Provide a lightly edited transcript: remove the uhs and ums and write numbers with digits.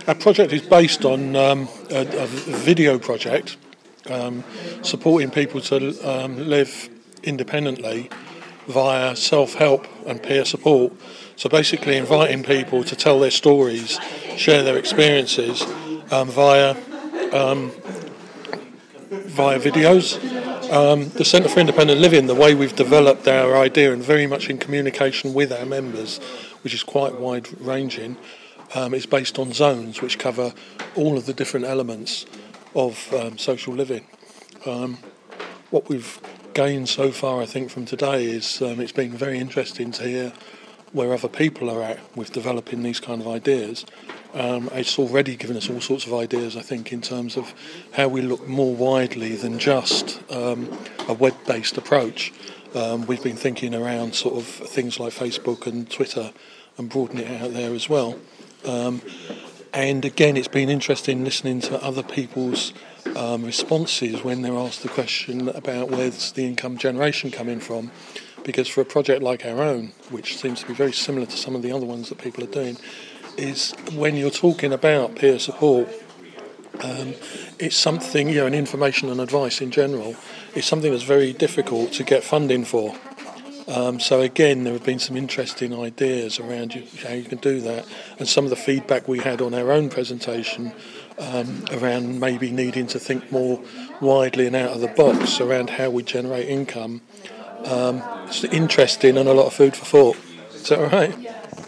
Our project is based on a video project supporting people to live independently via self-help and peer support. So basically inviting people to tell their stories, share their experiences via videos. The Centre for Independent Living, the way we've developed our idea and very much in communication with our members, which is quite wide-ranging, is based on zones which cover all of the different elements of social living. What we've gained so far, I think, from today is it's been very interesting to hear where other people are at with developing these kind of ideas. It's already given us all sorts of ideas, I think, in terms of how we look more widely than just a web-based approach. We've been thinking around sort of things like Facebook and Twitter and broadening it out there as well. And again, it's been interesting listening to other people's responses when they're asked the question about where's the income generation coming from. Because for a project like our own, which seems to be very similar to some of the other ones that people are doing, is when you're talking about peer support, it's something, and information and advice in general, is something that's very difficult to get funding for. So again, there have been some interesting ideas around how you can do that, and some of the feedback we had on our own presentation around maybe needing to think more widely and out of the box around how we generate income. It's interesting and a lot of food for thought. Is that all right?